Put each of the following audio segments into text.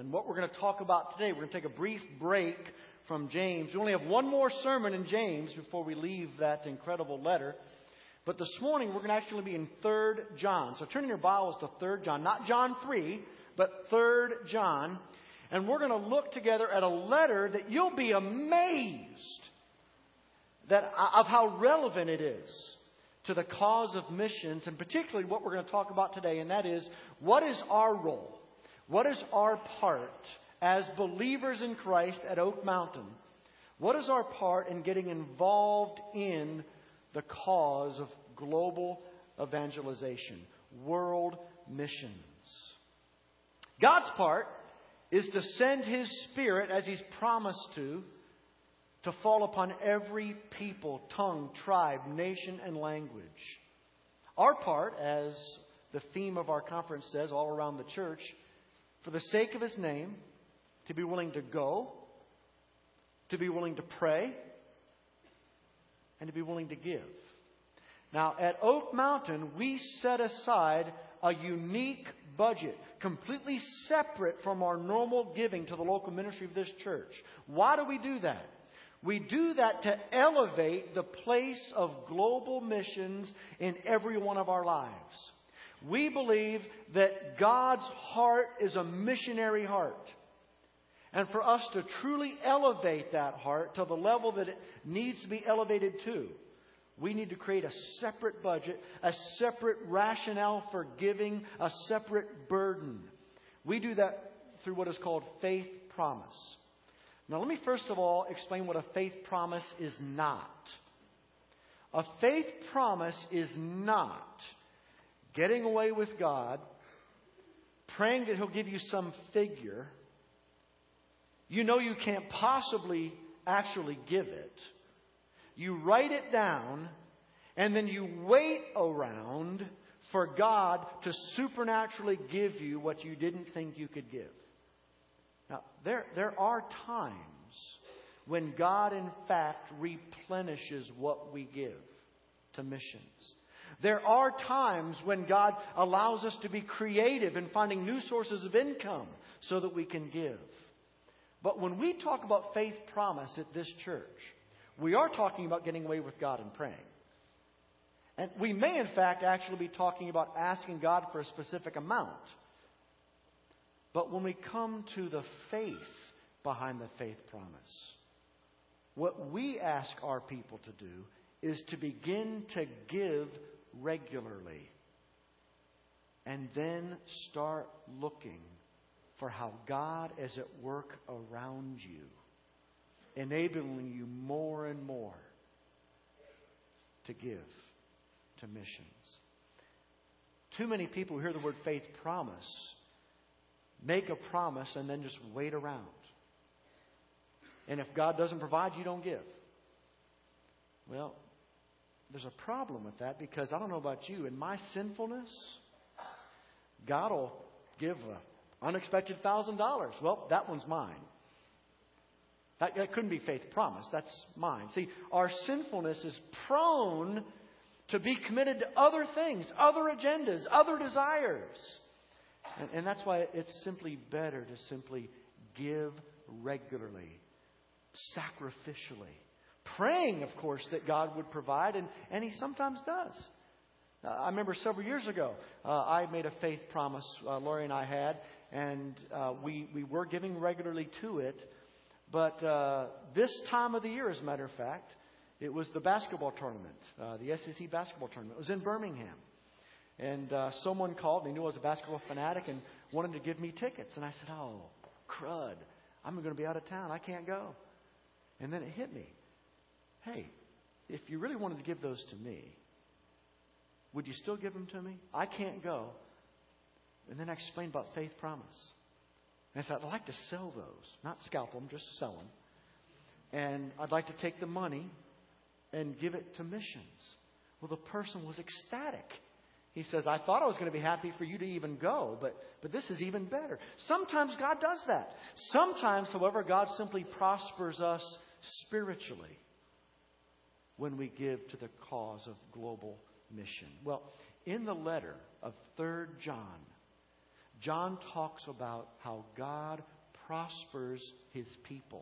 And what we're going to talk about today, we're going to take a brief break from James. We only have one more sermon in James before we leave that incredible letter. But this morning, we're going to actually be in 3 John. So turn in your Bibles to 3 John. Not John 3, but 3 John. And we're going to look together at a letter that you'll be amazed of how relevant it is to the cause of missions, and particularly what we're going to talk about today, and that is, what is our role? What is our part as believers in Christ at Oak Mountain? What is our part in getting involved in the cause of global evangelization, world missions? God's part is to send His Spirit, as He's promised to fall upon every people, tongue, tribe, nation, and language. Our part, as the theme of our conference says all around the church, for the sake of His name, to be willing to go, to be willing to pray, and to be willing to give. Now, at Oak Mountain, we set aside a unique budget, completely separate from our normal giving to the local ministry of this church. Why do we do that? We do that to elevate the place of global missions in every one of our lives. We believe that God's heart is a missionary heart. And for us to truly elevate that heart to the level that it needs to be elevated to, we need to create a separate budget, a separate rationale for giving, a separate burden. We do that through what is called faith promise. Now, let me first of all explain what a faith promise is not. A faith promise is not getting away with God, praying that He'll give you some figure. You know you can't possibly actually give it. You write it down, and then you wait around for God to supernaturally give you what you didn't think you could give. Now, there are times when God, in fact, replenishes what we give to missions. There are times when God allows us to be creative in finding new sources of income so that we can give. But when we talk about faith promise at this church, we are talking about getting away with God and praying. And we may, in fact, actually be talking about asking God for a specific amount. But when we come to the faith behind the faith promise, what we ask our people to do is to begin to give regularly. And then start looking for how God is at work around you, enabling you more and more to give to missions. Too many people who hear the word faith promise make a promise and then just wait around. And if God doesn't provide, you don't give. Well, there's a problem with that, because I don't know about you, in my sinfulness, God will give an unexpected $1,000. Well, that one's mine. That couldn't be faith promise. That's mine. See, our sinfulness is prone to be committed to other things, other agendas, other desires. And that's why it's simply better to simply give regularly, sacrificially. Praying, of course, that God would provide, and He sometimes does. I remember several years ago, I made a faith promise, Lori and I had, and we were giving regularly to it. But this time of the year, as a matter of fact, it was the basketball tournament, the SEC basketball tournament. It was in Birmingham. And someone called, and he knew I was a basketball fanatic, and wanted to give me tickets. And I said, oh, crud, I'm going to be out of town. I can't go. And then it hit me. Hey, if you really wanted to give those to me, would you still give them to me? I can't go. And then I explained about faith promise. And I said, I'd like to sell those. Not scalp them, just sell them. And I'd like to take the money and give it to missions. Well, the person was ecstatic. He says, I thought I was going to be happy for you to even go, but this is even better. Sometimes God does that. Sometimes, however, God simply prospers us spiritually when we give to the cause of global mission. Well, in the letter of 3 John, John talks about how God prospers His people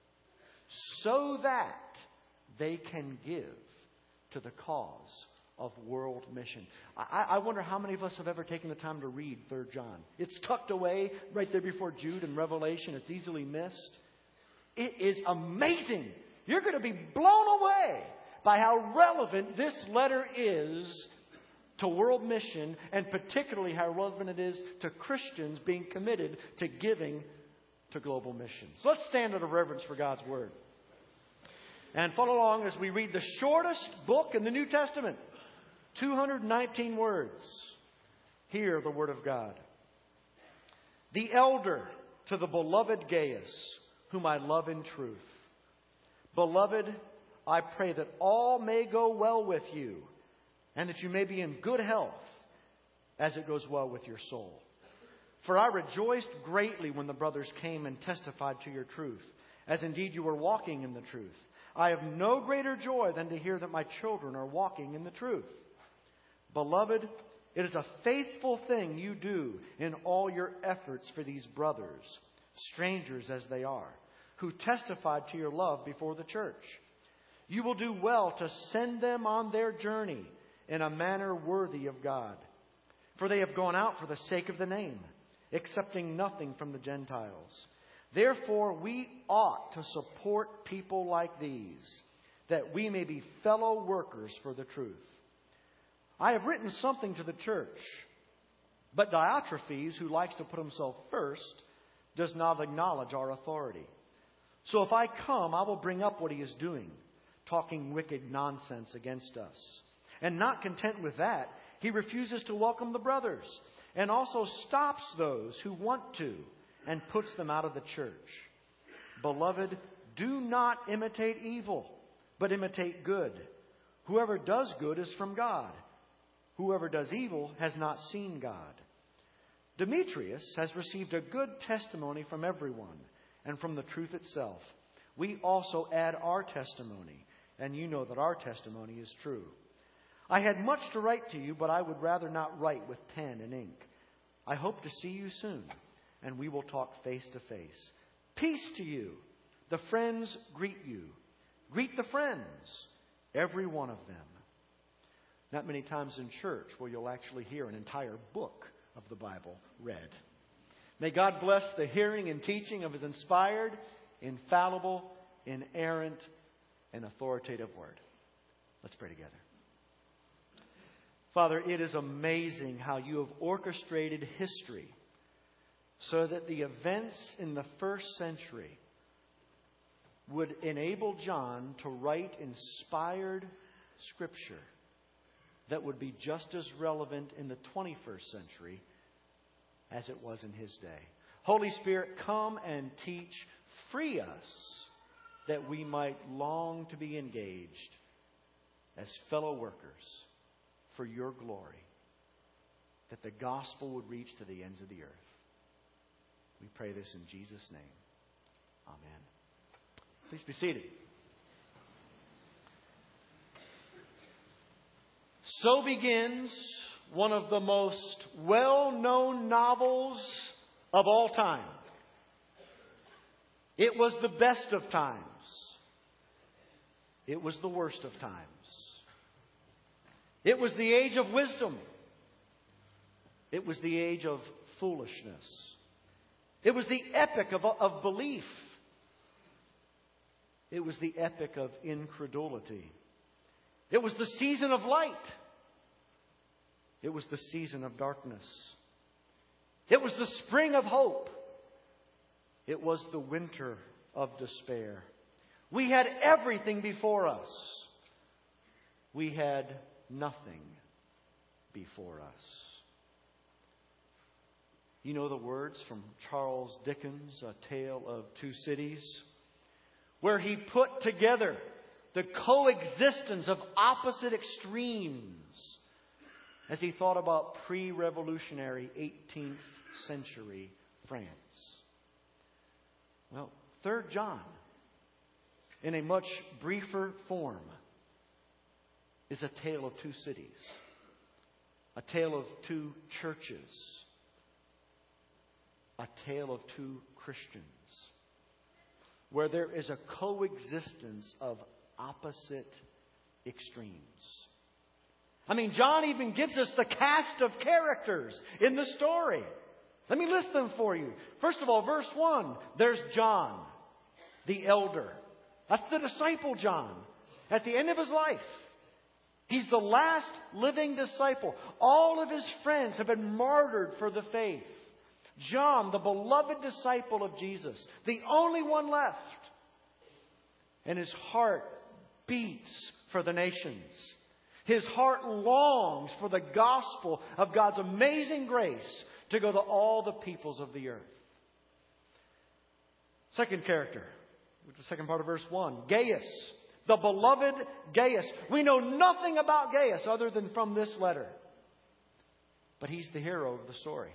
so that they can give to the cause of world mission. I wonder how many of us have ever taken the time to read 3 John. It's tucked away right there before Jude and Revelation. It's easily missed. It is amazing. You're going to be blown away by how relevant this letter is to world mission, and particularly how relevant it is to Christians being committed to giving to global mission. So let's stand out of reverence for God's Word and follow along as we read the shortest book in the New Testament. 219 words. Hear the Word of God. The elder to the beloved Gaius, whom I love in truth. Beloved, I pray that all may go well with you, and that you may be in good health, as it goes well with your soul. For I rejoiced greatly when the brothers came and testified to your truth, as indeed you were walking in the truth. I have no greater joy than to hear that my children are walking in the truth. Beloved, it is a faithful thing you do in all your efforts for these brothers, strangers as they are, who testified to your love before the church. You will do well to send them on their journey in a manner worthy of God. For they have gone out for the sake of the name, accepting nothing from the Gentiles. Therefore, we ought to support people like these, that we may be fellow workers for the truth. I have written something to the church, but Diotrephes, who likes to put himself first, does not acknowledge our authority. So if I come, I will bring up what he is doing, talking wicked nonsense against us. And not content with that, he refuses to welcome the brothers, and also stops those who want to, and puts them out of the church. Beloved, do not imitate evil, but imitate good. Whoever does good is from God. Whoever does evil has not seen God. Demetrius has received a good testimony from everyone, and from the truth itself. We also add our testimony, and you know that our testimony is true. I had much to write to you, but I would rather not write with pen and ink. I hope to see you soon, and we will talk face to face. Peace to you. The friends greet you. Greet the friends, every one of them. Not many times in church where you'll actually hear an entire book of the Bible read. May God bless the hearing and teaching of His inspired, infallible, inerrant, and authoritative Word. Let's pray together. Father, it is amazing how you have orchestrated history so that the events in the first century would enable John to write inspired Scripture that would be just as relevant in the 21st century as it was in his day. Holy Spirit, come and teach. Free us that we might long to be engaged as fellow workers for your glory, that the gospel would reach to the ends of the earth. We pray this in Jesus' name. Amen. Please be seated. So begins one of the most well-known novels of all time. It was the best of times. It was the worst of times. It was the age of wisdom. It was the age of foolishness. It was the epic of belief. It was the epic of incredulity. It was the season of light. It was the season of darkness. It was the spring of hope. It was the winter of despair. We had everything before us. We had nothing before us. You know the words from Charles Dickens, A Tale of Two Cities, where he put together the coexistence of opposite extremes as he thought about pre-revolutionary 18th century France. Well, 3 John, in a much briefer form, is a tale of two cities, a tale of two churches, a tale of two Christians, where there is a coexistence of opposite extremes. I mean, John even gives us the cast of characters in the story. Let me list them for you. First of all, verse 1, there's John, the elder. That's the disciple John, at the end of his life. He's the last living disciple. All of his friends have been martyred for the faith. John, the beloved disciple of Jesus, the only one left. And his heart beats for the nations. His heart longs for the gospel of God's amazing grace to go to all the peoples of the earth. Second character, the second part of verse 1, Gaius, the beloved Gaius. We know nothing about Gaius other than from this letter. But he's the hero of the story.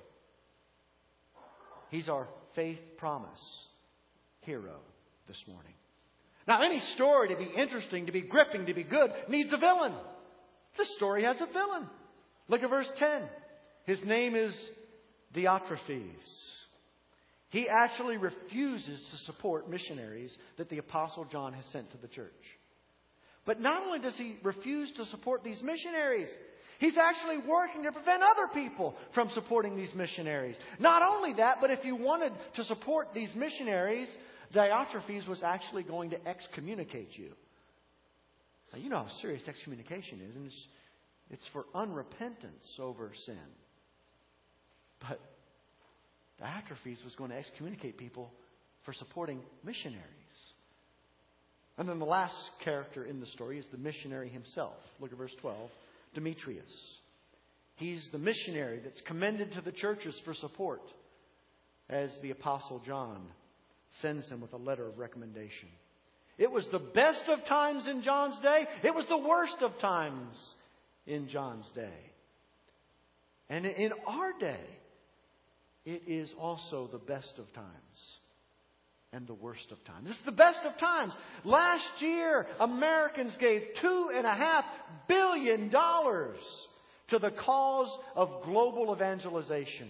He's our faith promise hero this morning. Now, any story to be interesting, to be gripping, to be good, needs a villain. This story has a villain. Look at verse 10. His name is Diotrephes. He actually refuses to support missionaries that the Apostle John has sent to the church. But not only does he refuse to support these missionaries, he's actually working to prevent other people from supporting these missionaries. Not only that, but if you wanted to support these missionaries, Diotrephes was actually going to excommunicate you. Now, you know how serious excommunication is, and it's for unrepentance over sin. But Diotrephes was going to excommunicate people for supporting missionaries. And then the last character in the story is the missionary himself. Look at verse 12. Demetrius. He's the missionary that's commended to the churches for support as the Apostle John sends him with a letter of recommendation. It was the best of times in John's day. It was the worst of times in John's day. And in our day, it is also the best of times and the worst of times. It's the best of times. Last year, Americans gave $2.5 billion to the cause of global evangelization.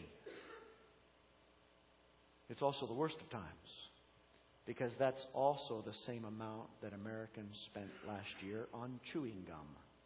It's also the worst of times, because that's also the same amount that Americans spent last year on chewing gum.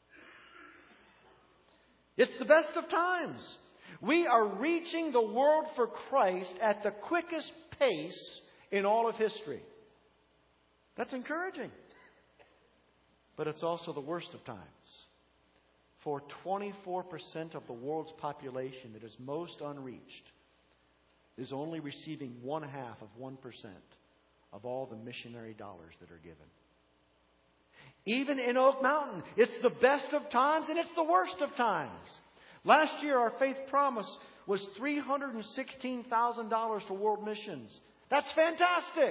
It's the best of times. We are reaching the world for Christ at the quickest pace in all of history. That's encouraging. But it's also the worst of times. For 24% of the world's population that is most unreached is only receiving 1/2 of 1% of all the missionary dollars that are given. Even in Oak Mountain, it's the best of times and it's the worst of times. Last year, our faith promise was $316,000 for world missions. That's fantastic.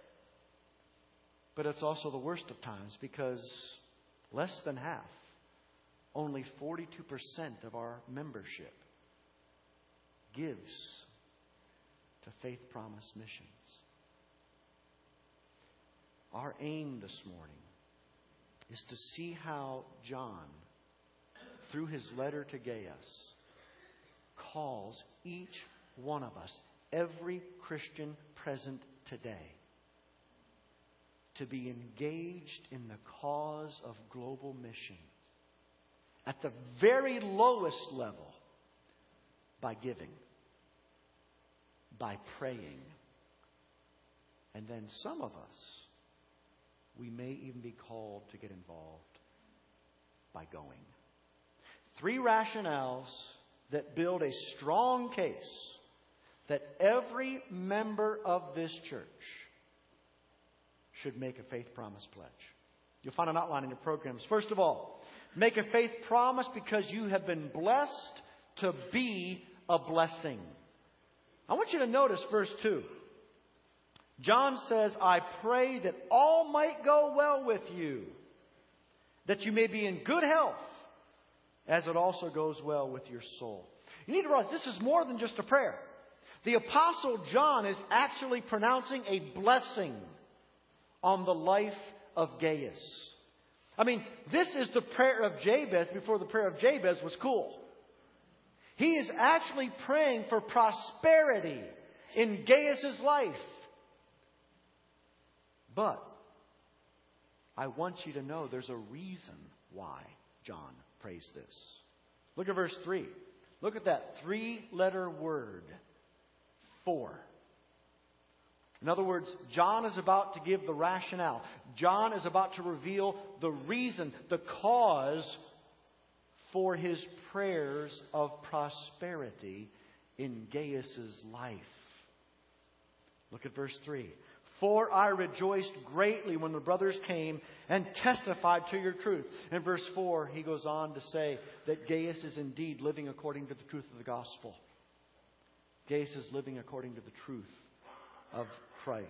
But it's also the worst of times, because less than half, only 42% of our membership gives to Faith Promise Missions. Our aim this morning is to see how John, through his letter to Gaius, calls each one of us, every Christian present today, to be engaged in the cause of global mission at the very lowest level, by giving, by praying, and then some of us, we may even be called to get involved by going. 3 rationales that build a strong case that every member of this church should make a faith promise pledge. You'll find an outline in your programs. First of all, make a faith promise because you have been blessed to be a blessing. I want you to notice verse 2. John says, I pray that all might go well with you, that you may be in good health, as it also goes well with your soul. You need to realize this is more than just a prayer. The Apostle John is actually pronouncing a blessing on the life of Gaius. I mean, this is the prayer of Jabez before the prayer of Jabez was cool. He is actually praying for prosperity in Gaius' life. But I want you to know there's a reason why John prays this. Look at verse 3. Look at that 3-letter word, for. In other words, John is about to give the rationale. John is about to reveal the reason, the cause for his prayers of prosperity in Gaius' life. Look at verse 3. For I rejoiced greatly when the brothers came and testified to your truth. In verse 4, he goes on to say that Gaius is indeed living according to the truth of the gospel. Gaius is living according to the truth of Christ.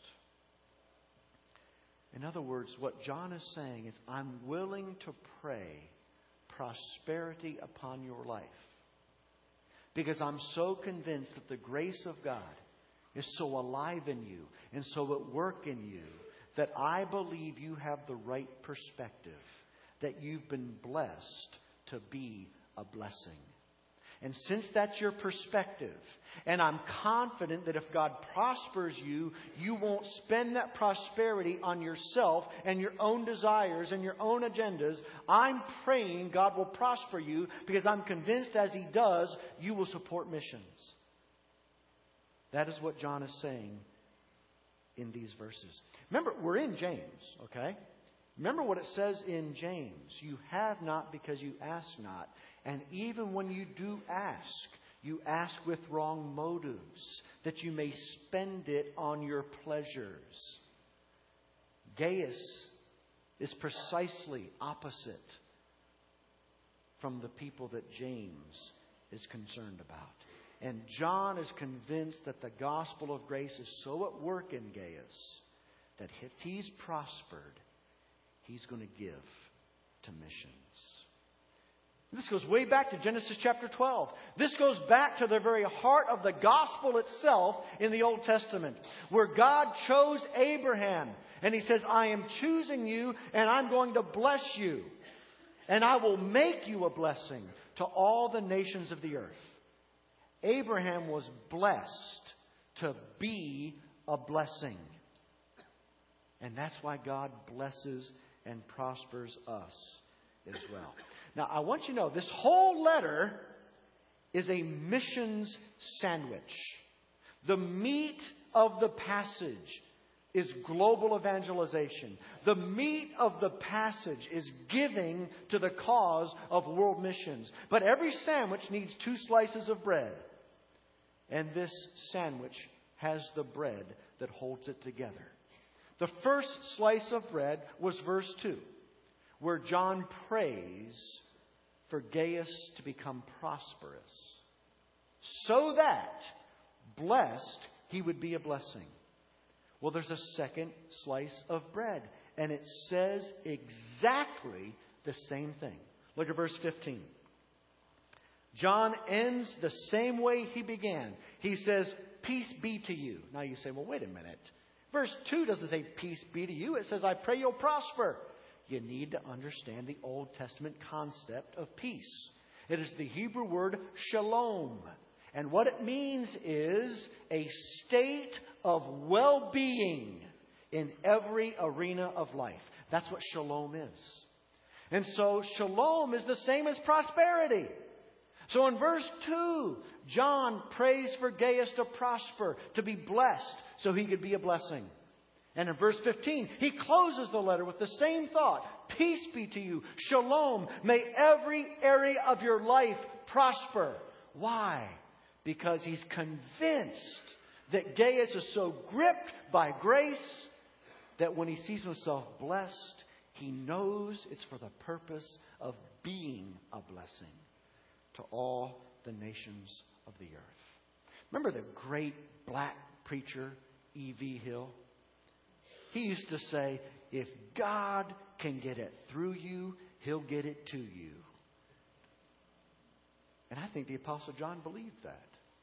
In other words, what John is saying is, I'm willing to pray prosperity upon your life because I'm so convinced that the grace of God is so alive in you and so at work in you that I believe you have the right perspective, that you've been blessed to be a blessing. And since that's your perspective, and I'm confident that if God prospers you, you won't spend that prosperity on yourself and your own desires and your own agendas, I'm praying God will prosper you because I'm convinced as He does, you will support missions. That is what John is saying in these verses. Remember, we're in James, okay? Remember what it says in James. You have not because you ask not. And even when you do ask, you ask with wrong motives, that you may spend it on your pleasures. Gaius is precisely opposite from the people that James is concerned about. And John is convinced that the gospel of grace is so at work in Gaius that if he's prospered, he's going to give to missions. This goes way back to Genesis chapter 12. This goes back to the very heart of the gospel itself in the Old Testament, where God chose Abraham. And He says, I am choosing you and I'm going to bless you. And I will make you a blessing to all the nations of the earth. Abraham was blessed to be a blessing. And that's why God blesses and prospers us as well. Now, I want you to know, this whole letter is a missions sandwich. The meat of the passage is global evangelization. The meat of the passage is giving to the cause of world missions. But every sandwich needs 2 slices of bread. And this sandwich has the bread that holds it together. The first slice of bread was verse 2, where John prays for Gaius to become prosperous, so that, blessed, he would be a blessing. Well, there's a second slice of bread, and it says exactly the same thing. Look at verse 15. John ends the same way he began. He says, peace be to you. Now you say, well, wait a minute. Verse 2 doesn't say peace be to you. It says, I pray you'll prosper. You need to understand the Old Testament concept of peace. It is the Hebrew word shalom. And what it means is a state of well-being in every arena of life. That's what shalom is. And so shalom is the same as prosperity. So in verse 2, John prays for Gaius to prosper, to be blessed, so he could be a blessing. And in verse 15, he closes the letter with the same thought. Peace be to you. Shalom. May every area of your life prosper. Why? Because he's convinced that Gaius is so gripped by grace that when he sees himself blessed, he knows it's for the purpose of being a blessing to all the nations of the earth. Remember the great black preacher, E.V. Hill? He used to say, if God can get it through you, He'll get it to you. And I think the Apostle John believed that.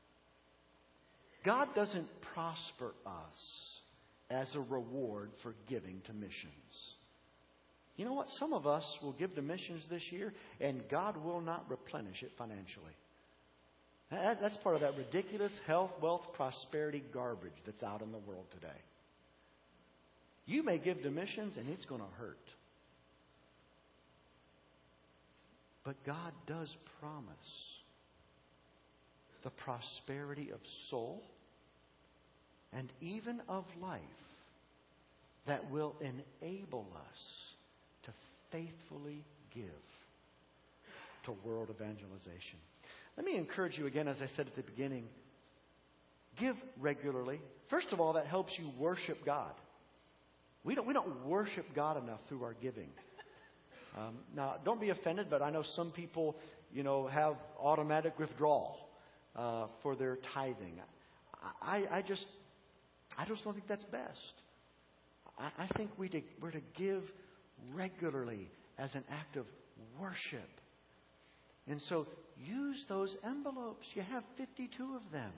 God doesn't prosper us as a reward for giving to missions. You know what? Some of us will give to missions this year, and God will not replenish it financially. That's part of that ridiculous health, wealth, prosperity garbage that's out in the world today. You may give to missions and it's going to hurt. But God does promise the prosperity of soul and even of life that will enable us to faithfully give to world evangelization. Let me encourage you again, as I said at the beginning, give regularly. First of all, that helps you worship God. We don't worship God enough through our giving. Now, don't be offended, but I know some people, have automatic withdrawal for their tithing. I just don't think that's best. I think we're to give regularly as an act of worship. And so use those envelopes. You have 52 of them.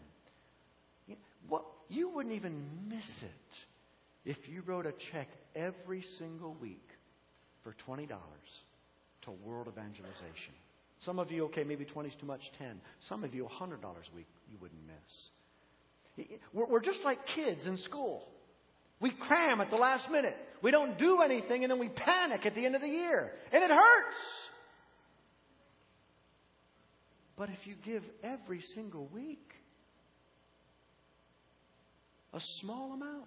You wouldn't even miss it if you wrote a check every single week for $20 to world evangelization. Some of you, okay, maybe 20 is too much, 10. Some of you, $100 a week you wouldn't miss. We're just like kids in school. We cram at the last minute. We don't do anything, and then we panic at the end of the year. And it hurts. But if you give every single week a small amount,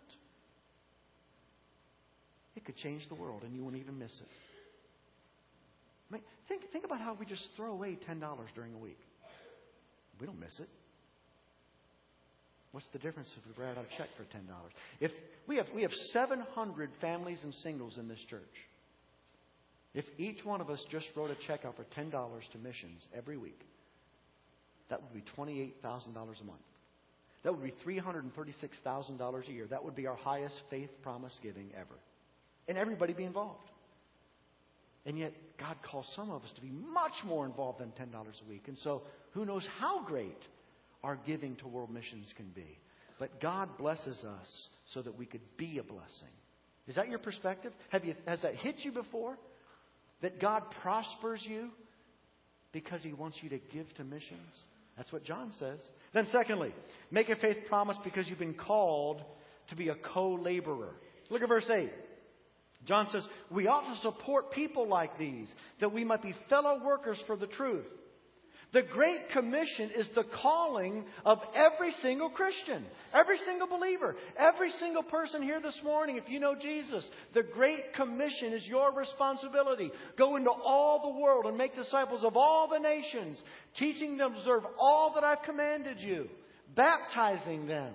it could change the world and you won't even miss it. I mean, think about how we just throw away $10 during a week. We don't miss it. What's the difference if we write out a check for $10? If we have 700 families and singles in this church. If each one of us just wrote a check out for $10 to missions every week, that would be $28,000 a month. That would be $336,000 a year. That would be our highest faith promise giving ever. And everybody be involved. And yet, God calls some of us to be much more involved than $10 a week. And so, who knows how great our giving to world missions can be. But God blesses us so that we could be a blessing. Is that your perspective? Has that hit you before? That God prospers you because He wants you to give to missions? That's what John says. Then secondly, make a faith promise because you've been called to be a co-laborer. Look at verse 8. John says, we ought to support people like these, that we might be fellow workers for the truth. The Great Commission is the calling of every single Christian, every single believer, every single person here this morning. If you know Jesus, the Great Commission is your responsibility. Go into all the world and make disciples of all the nations, teaching them to observe all that I've commanded you, baptizing them.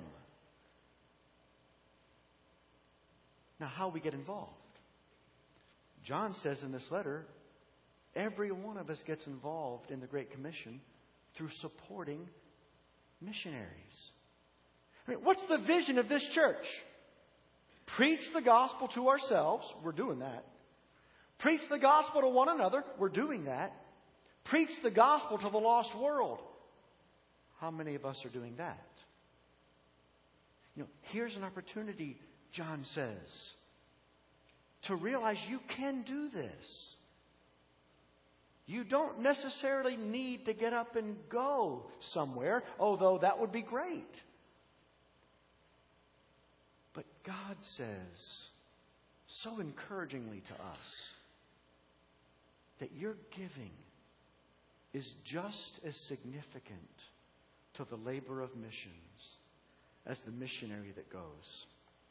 Now, how we get involved? John says in this letter, every one of us gets involved in the Great Commission through supporting missionaries. I mean, what's the vision of this church? Preach the gospel to ourselves. We're doing that. Preach the gospel to one another. We're doing that. Preach the gospel to the lost world. How many of us are doing that? Here's an opportunity, John says, to realize you can do this. You don't necessarily need to get up and go somewhere, although that would be great. But God says so encouragingly to us that your giving is just as significant to the labor of missions as the missionary that goes.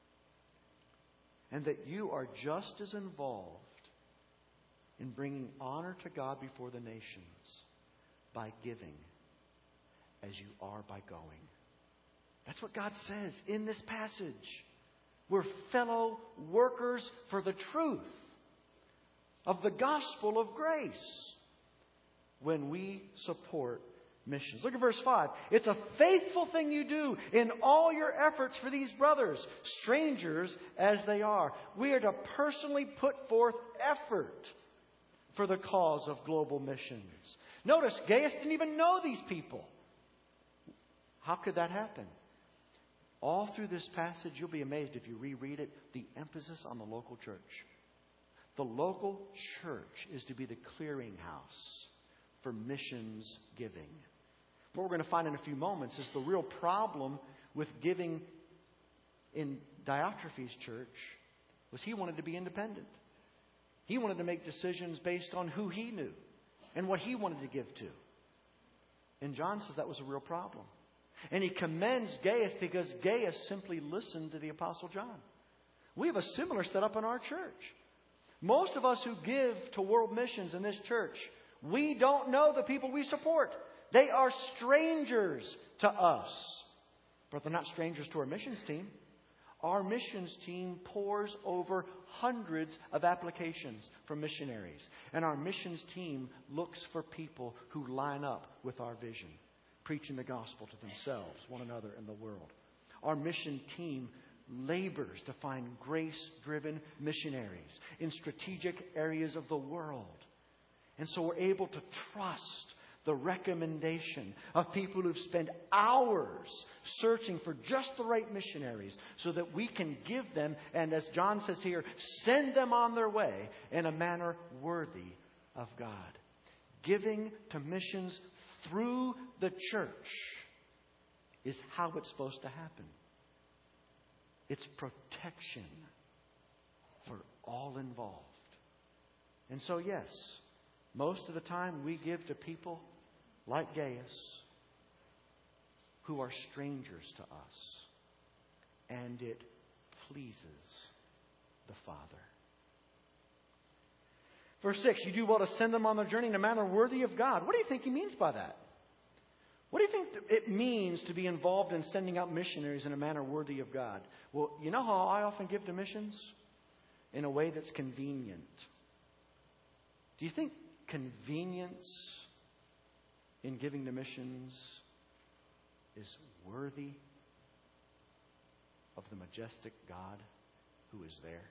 And that you are just as involved in bringing honor to God before the nations by giving as you are by going. That's what God says in this passage. We're fellow workers for the truth of the gospel of grace when we support missions. Look at verse 5. It's a faithful thing you do in all your efforts for these brothers, strangers as they are. We are to personally put forth effort for the cause of global missions. Notice, Gaius didn't even know these people. How could that happen? All through this passage, you'll be amazed if you reread it, the emphasis on the local church. The local church is to be the clearinghouse for missions giving. What we're going to find in a few moments is the real problem with giving in Diotrephes' church was he wanted to be independent. He wanted to make decisions based on who he knew and what he wanted to give to. And John says that was a real problem. And he commends Gaius because Gaius simply listened to the Apostle John. We have a similar setup in our church. Most of us who give to world missions in this church, we don't know the people we support. They are strangers to us. But they're not strangers to our missions team. Our missions team pores over hundreds of applications for missionaries. And our missions team looks for people who line up with our vision, preaching the gospel to themselves, one another, and the world. Our mission team labors to find grace-driven missionaries in strategic areas of the world. And so we're able to trust the recommendation of people who've spent hours searching for just the right missionaries so that we can give them, and as John says here, send them on their way in a manner worthy of God. Giving to missions through the church is how it's supposed to happen. It's protection for all involved. And so, yes, most of the time we give to people like Gaius who are strangers to us. And it pleases the Father. Verse 6, you do well to send them on their journey in a manner worthy of God. What do you think he means by that? What do you think it means to be involved in sending out missionaries in a manner worthy of God? Well, you know how I often give to missions? In a way that's convenient. Do you think convenience in giving to missions is worthy of the majestic God who is there?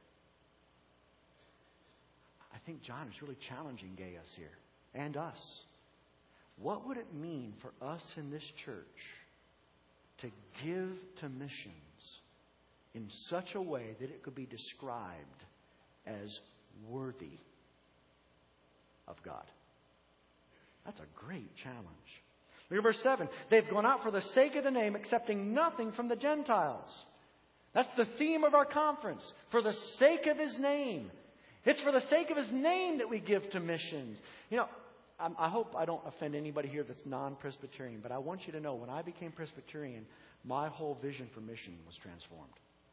I think John is really challenging Gaius here and us. What would it mean for us in this church to give to missions in such a way that it could be described as worthy of God? That's a great challenge. Look at verse 7. They've gone out for the sake of the name, accepting nothing from the Gentiles. That's the theme of our conference. For the sake of His name. It's for the sake of His name that we give to missions. You know, I hope I don't offend anybody here that's non-Presbyterian, but I want you to know when I became Presbyterian, my whole vision for mission was transformed.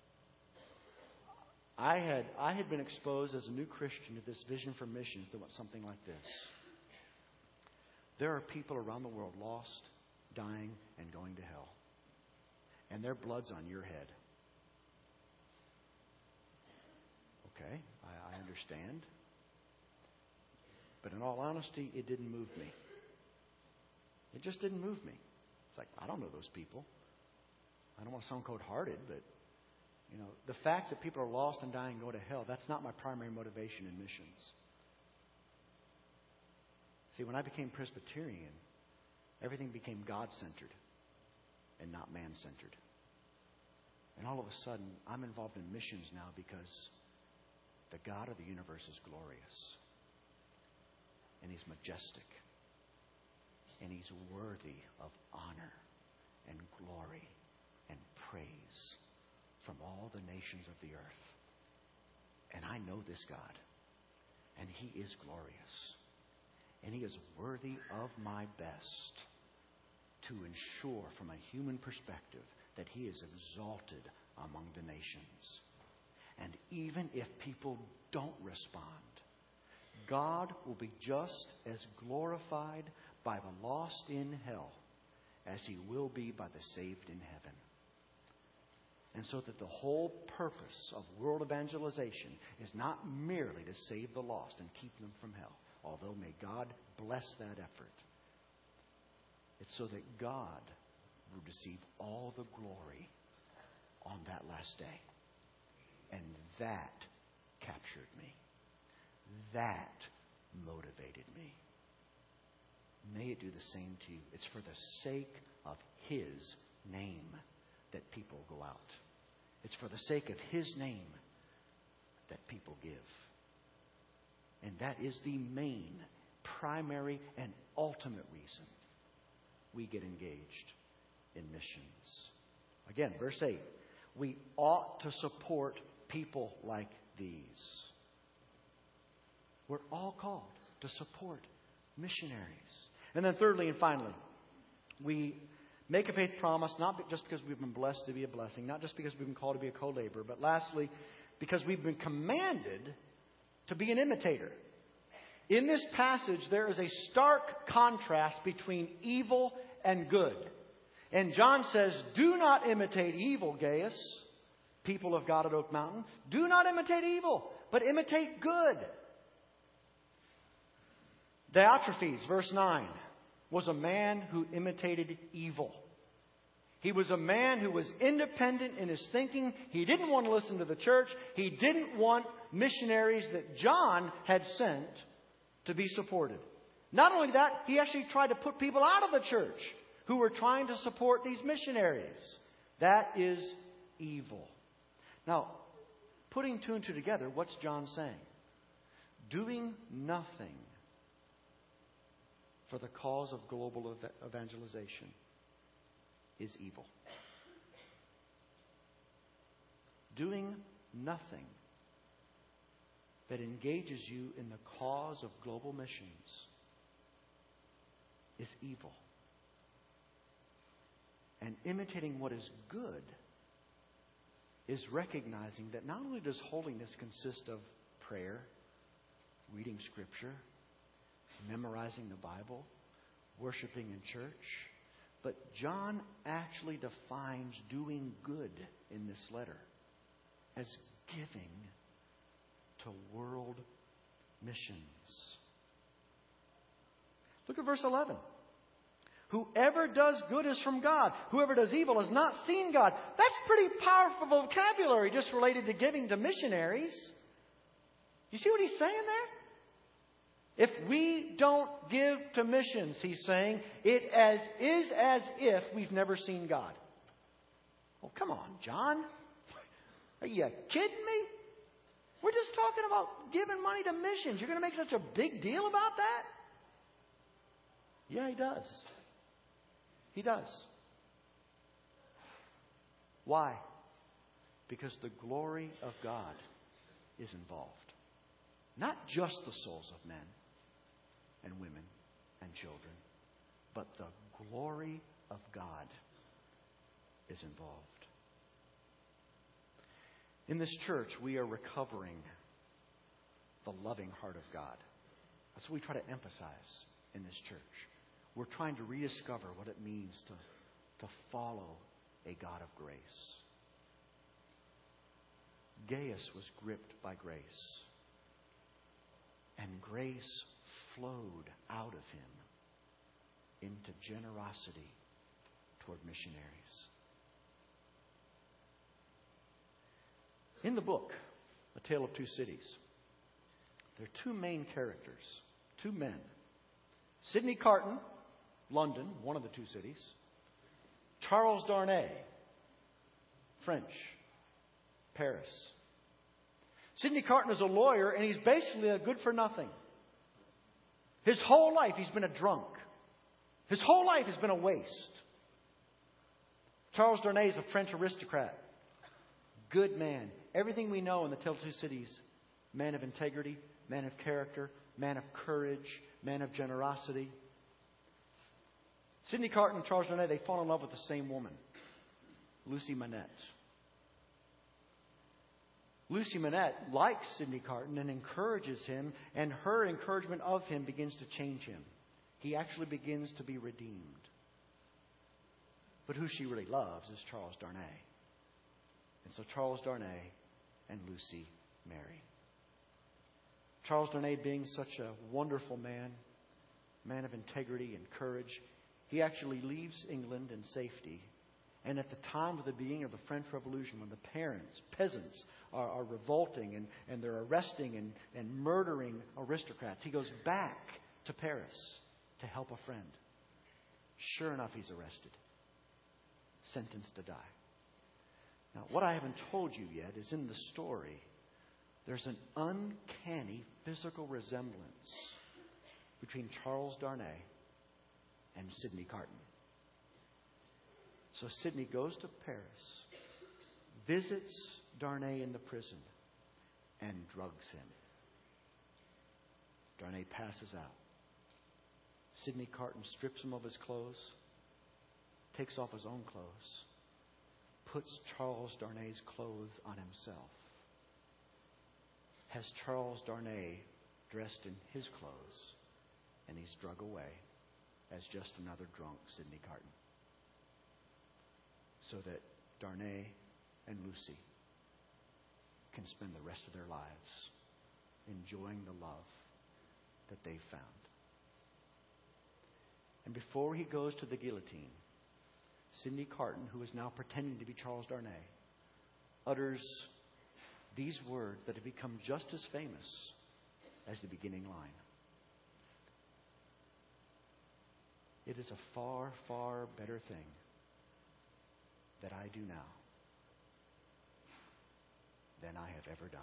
I had been exposed as a new Christian to this vision for missions that went something like this. There are people around the world lost, dying, and going to hell. And their blood's on your head. Okay, I understand. But in all honesty, it didn't move me. It just didn't move me. It's like, I don't know those people. I don't want to sound cold-hearted, but, you know, the fact that people are lost and dying and go to hell, that's not my primary motivation in missions. See, when I became Presbyterian, everything became God-centered and not man-centered. And all of a sudden, I'm involved in missions now because the God of the universe is glorious. And He's majestic. And He's worthy of honor and glory and praise from all the nations of the earth. And I know this God. And He is glorious. And He is worthy of my best to ensure from a human perspective that He is exalted among the nations. And even if people don't respond, God will be just as glorified by the lost in hell as He will be by the saved in heaven. And so that the whole purpose of world evangelization is not merely to save the lost and keep them from hell, although may God bless that effort. It's so that God will receive all the glory on that last day. And that captured me. That motivated me. May it do the same to you. It's for the sake of His name that people go out. It's for the sake of His name that people give. And that is the main, primary, and ultimate reason we get engaged in missions. Again, verse 8. We ought to support people like these. We're all called to support missionaries. And then thirdly and finally, we make a faith promise, not just because we've been blessed to be a blessing, not just because we've been called to be a co-laborer, but lastly, because we've been commanded to be an imitator. In this passage, there is a stark contrast between evil and good. And John says, do not imitate evil, Gaius, people of God at Oak Mountain. Do not imitate evil, but imitate good. Diotrephes, verse 9, was a man who imitated evil. He was a man who was independent in his thinking. He didn't want to listen to the church. He didn't want missionaries that John had sent to be supported. Not only that, he actually tried to put people out of the church who were trying to support these missionaries. That is evil. Now, putting two and two together, what's John saying? Doing nothing for the cause of global evangelization is evil. Doing nothing that engages you in the cause of global missions is evil. And imitating what is good is recognizing that not only does holiness consist of prayer, reading Scripture, memorizing the Bible, worshiping in church, but John actually defines doing good in this letter as giving to world missions. Look at verse 11. Whoever does good is from God. Whoever does evil has not seen God. That's pretty powerful vocabulary just related to giving to missionaries. You see what he's saying there? If we don't give to missions, he's saying, it is as if we've never seen God. Oh, come on, John. Are you kidding me? We're just talking about giving money to missions. You're going to make such a big deal about that? Yeah, he does. He does. Why? Because the glory of God is involved. Not just the souls of men and women and children, but the glory of God is involved. In this church, we are recovering the loving heart of God. That's what we try to emphasize in this church. We're trying to rediscover what it means to follow a God of grace. Gaius was gripped by grace, and grace flowed out of him into generosity toward missionaries. In the book, A Tale of Two Cities, there are two main characters, two men. Sidney Carton, London, one of the two cities. Charles Darnay, French, Paris. Sidney Carton is a lawyer, and he's basically a good-for-nothing. His whole life, he's been a drunk. His whole life has been a waste. Charles Darnay is a French aristocrat. Good man. Everything we know in the Tale of Two Cities. Man of integrity, man of character, man of courage, man of generosity. Sidney Carton and Charles Darnay, they fall in love with the same woman, Lucy Manette. Lucy Manette likes Sidney Carton and encourages him, and her encouragement of him begins to change him. He actually begins to be redeemed. But who she really loves is Charles Darnay. And so Charles Darnay and Lucy marry. Charles Darnay, being such a wonderful man, man of integrity and courage, he actually leaves England in safety. And at the time of the beginning of the French Revolution, when the peasants are revolting and they're arresting and murdering aristocrats, he goes back to Paris to help a friend. Sure enough, he's arrested, sentenced to die. Now, what I haven't told you yet is in the story, there's an uncanny physical resemblance between Charles Darnay and Sidney Carton. So Sidney goes to Paris, visits Darnay in the prison, and drugs him. Darnay passes out. Sidney Carton strips him of his clothes, takes off his own clothes, puts Charles Darnay's clothes on himself, has Charles Darnay dressed in his clothes, and he's drug away as just another drunk Sidney Carton. So that Darnay and Lucy can spend the rest of their lives enjoying the love that they've found. And before he goes to the guillotine, Sidney Carton, who is now pretending to be Charles Darnay, utters these words that have become just as famous as the beginning line. It is a far, far better thing that I do now than I have ever done.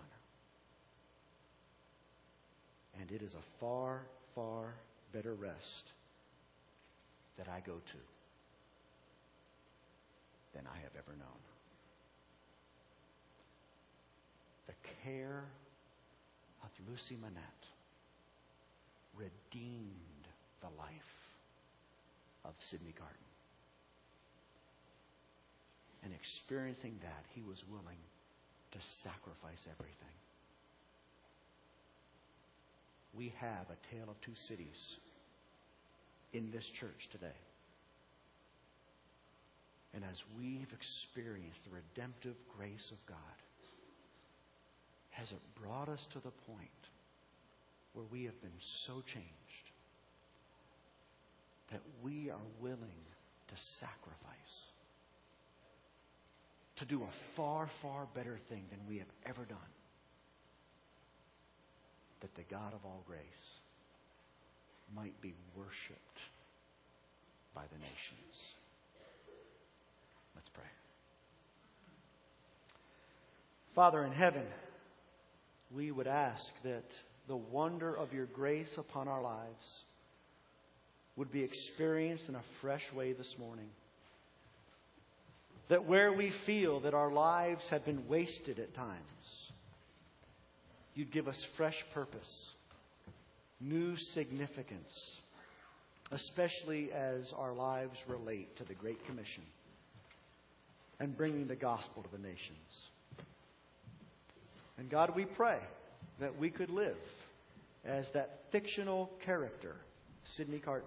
And it is a far, far better rest that I go to than I have ever known. The care of Lucy Manette redeemed the life of Sidney Carton. And experiencing that, he was willing to sacrifice everything. We have a tale of two cities in this church today. And as we've experienced the redemptive grace of God, has it brought us to the point where we have been so changed that we are willing to sacrifice, to do a far, far better thing than we have ever done, that the God of all grace might be worshipped by the nations. Let's pray. Father in heaven, we would ask that the wonder of your grace upon our lives would be experienced in a fresh way this morning. That where we feel that our lives have been wasted at times, you'd give us fresh purpose, new significance, especially as our lives relate to the Great Commission and bringing the gospel to the nations. And God, we pray that we could live as that fictional character, Sidney Carton.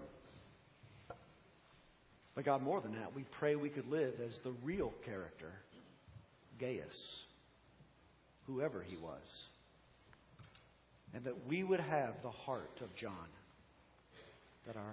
But God, more than that, we pray we could live as the real character, Gaius, whoever he was. And that we would have the heart of John. That our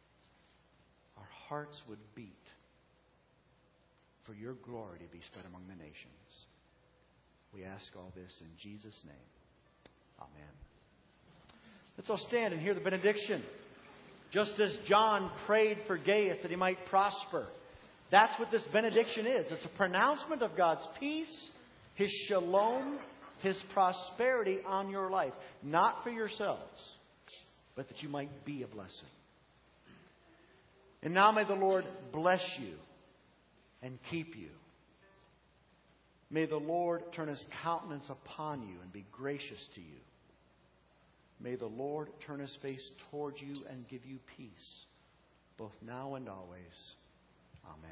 hearts would beat for your glory to be spread among the nations. We ask all this in Jesus' name. Amen. Let's all stand and hear the benediction. Just as John prayed for Gaius that he might prosper. That's what this benediction is. It's a pronouncement of God's peace, His shalom, His prosperity on your life. Not for yourselves, but that you might be a blessing. And now may the Lord bless you and keep you. May the Lord turn His countenance upon you and be gracious to you. May the Lord turn His face toward you and give you peace, both now and always. Amen.